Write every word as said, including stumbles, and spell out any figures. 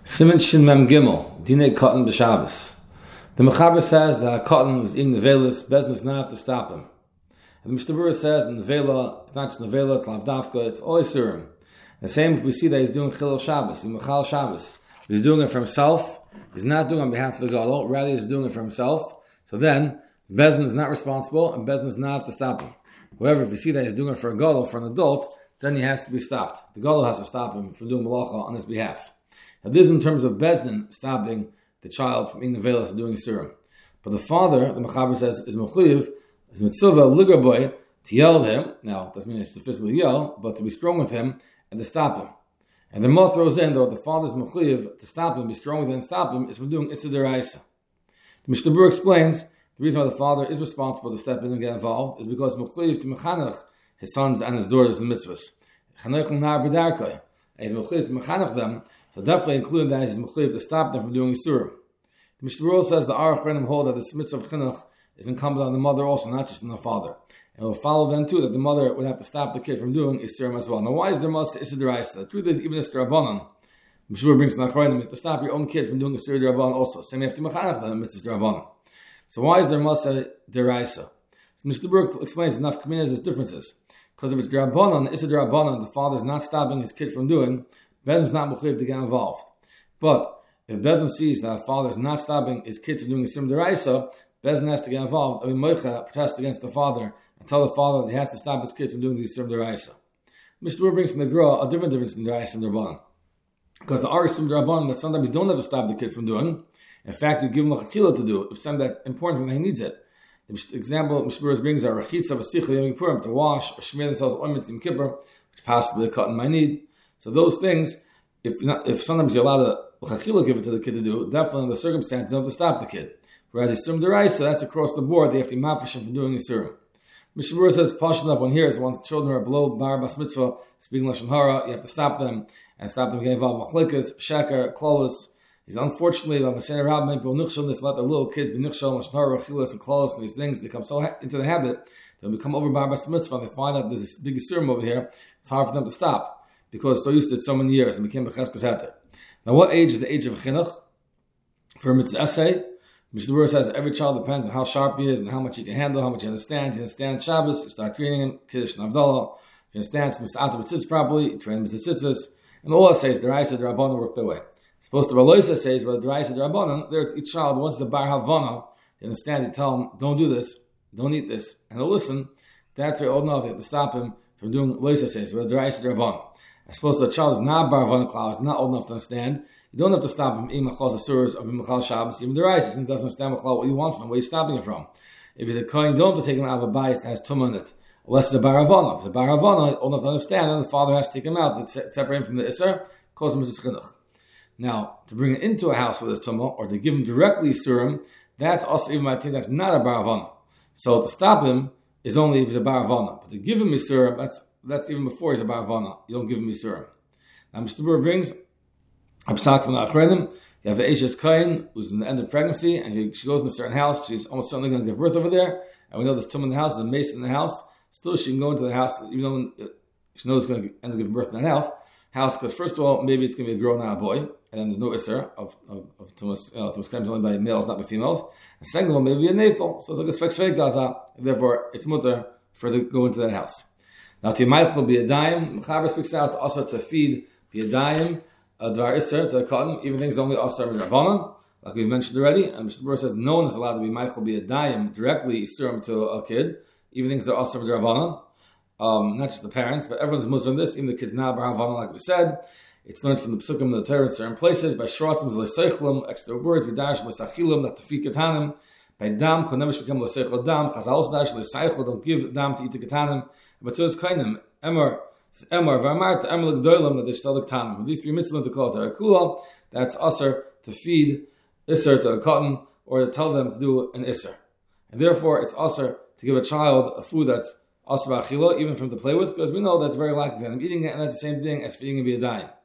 Siman Shin Mem Gimel, Dinei Cotton B'Shabbos. The Mechaber says that Cotton was eating Nevelas, business not have to stop him. And the Mishnah Berurah says Nevela, it's not just Nevela, it's Lavdavka, it's all Yisurim. The same if we see that he's doing Chilul Shabbos, he's Mechal Shabbos. He's doing it for himself, he's not doing it on behalf of the Gadol, rather he's doing it for himself. So then, Bezdin is not responsible, and Bezdin does not have to stop him. However, if we see that he's doing it for a Gadol, for an adult, then he has to be stopped. The Gadol has to stop him from doing Malacha on his behalf. Now this is in terms of Bezdin stopping the child from eating the velas and doing Yisurim. But the father, the Mechaber says, is Mechuyev, is Mitzvah Ligaboy, to yell at him. Now, it doesn't mean it's to physically yell, but to be strong with him and to stop him. And the Mo throws in, though the father's Mechuyev to stop him, be strong with him and stop him, is from doing Issa Deraisa. The Mishnah Berurah explains the reason why the father is responsible to step in and get involved is because Mechuyev to Mechanech his sons and his daughters in mitzvahs. Chanech Nar B'Darkei. And he's Mechuyev to Mechanech them. So definitely including that he's mechuyev to stop them from doing Yisurim. The Mishnah Berurah says the Aruch Renim hold that the mitzvah of chinuch is incumbent on the mother also, not just on the father. And it will follow then too that the mother would have to stop the kid from doing Yisurim as well. Now why is there must Issa Deraisa? The truth is even Issa D'Rabbanan, Mishnah Berurah brings Nach Renim, you have to stop your own kid from doing Issa D'Rabbanan also. Same you have to mechanech them, it's D'Rabbanan. So why is there must Deraisa? So Mishnah Berurah explains enough communities differences. Because if it's D'Rabbanan, Issa D'Rabbanan, the father is not stopping his kid from doing, Bezdin is not mechuyev to get involved. But if Bezdin sees that a father is not stopping his kids from doing a sim deraisa, Bezdin has to get involved. I mean, Moicha protest against the father and tell the father that he has to stop his kids from doing these sim deraisa. Mishnah Berurah brings from the Gra a different difference in deraisa and derbanan. Because the Ari sim derabanan that sometimes you don't have to stop the kid from doing. In fact, you give him a chachila to do if it's something that's important for him, he needs it. The example Mishnah Berurah brings are rachitza v'sicha yom kippurim to wash or shmear themselves ointment in kippur, which possibly a cut in my need. So those things, if not, if sometimes you're allowed to l'chachila give it to the kid to do, definitely in the circumstances you don't have to stop the kid. Whereas Yisurim Deraisa, that's across the board, they have to be mafish from doing Yisurim. Mishnah Berurah says, Pasha enough one hears once children are below bar bas mitzvah, speaking lashon hara, you have to stop them and stop them getting involved with machlikas, sheker, klolos. He's unfortunately, Vavasena Rabbi, people nichshel this, let the little kids be nichshel lashon hara, chilas, and klolos, and these things. They become so into the habit, they'll become over bar bas mitzvah, and they find out there's this big Yisurim over here. It's hard for them to stop, because so used to it so many years and became b'cheskes heter. Now, what age is the age of chinuch? For mitzvah essay, Mishnah Berurah says every child depends on how sharp he is and how much he can handle, how much he understands. He understands Shabbos, you start training him, Kiddush and Havdalah. If he understands Mis'at B'tzitzis properly, you train him B'tzitzis. And all essays, the Deraisa, the Rabbanan work their way. Supposed to Balois essays, but the Deraisa, the Rabbanan, there it's each child, once it's a Bar Havana, they understand, you tell him, don't do this, don't eat this, and he'll listen. That's very old enough, you have to stop him from doing Lois essays, but the Deraisa, the Rabbanan. I suppose the child is not bar Havana class, not old enough to understand. You don't have to stop him from machal asuras or machal Shabbos, even the rice, since he doesn't understand machal what you want from him, where you're stopping it from. If he's a kohen, you don't have to take him out of a bias that has tumah in it, unless it's a bar Havana. If it's a bar Havana, old enough to understand, then the father has to take him out to separate him from the isser, cause him as a chinuch. Now, to bring it into a house with his tumah, or to give him directly isurim, that's also even I think that's not a bar Havana. So to stop him is only if he's a bar Havana, but to give him isurim, that's That's even before he's a bar Havana. You don't give him Yisurim. Now, Mishnah Berurah brings a psak from the Achrenim. You have the Eishes Kain, who's in the end of pregnancy, and she goes in a certain house. She's almost certainly going to give birth over there. And we know there's tum in the house, there's a mace in the house. Still, she can go into the house, even though she knows she's going to end up giving birth in that house. House, because first of all, maybe it's going to be a girl, not a boy, and then there's no Isser of of, of Tumas uh, Tumas Kain only by males, not by females. And second of all, maybe a Neifel. So it's like a Sfek Sfek Gaza. Therefore, it's mutter for her to go into that house. Now, to Yimaichel be a dime, Mechaber speaks out also to feed be a dime, a dvar iser, to the cotton, even things only also are Rabbanan, like we've mentioned already. And Mishnah Berurah says no one is allowed to be Meichel be a dime directly isurim to a kid, even things that are also Rabbanan. Um, not just the parents, but everyone's Muslim this, even the kids now bar Havana, like we said. It's learned from the Psukim of the Torah in certain places, by Shrotzim, L'Seichlim, extra words, B'dash, L'Sachilim, not to feed Ketanim, by Dam, Konevish become L'Seichel Dam, Chazal Dash, L'Seichel, don't give Dam to eat the Ketanim. But to his kainim, Emor, Emor, V'amart, Emor l'gdoilam, that they shtal l'ktanim. With these three mitzvahs to call it a kula, that's usher to feed isser to a cotton, or to tell them to do an isser. And therefore, it's usher to give a child a food that's usher b'achila, even for him to play with, because we know that's very likely to end up eating it, and that's the same thing as feeding him via dime.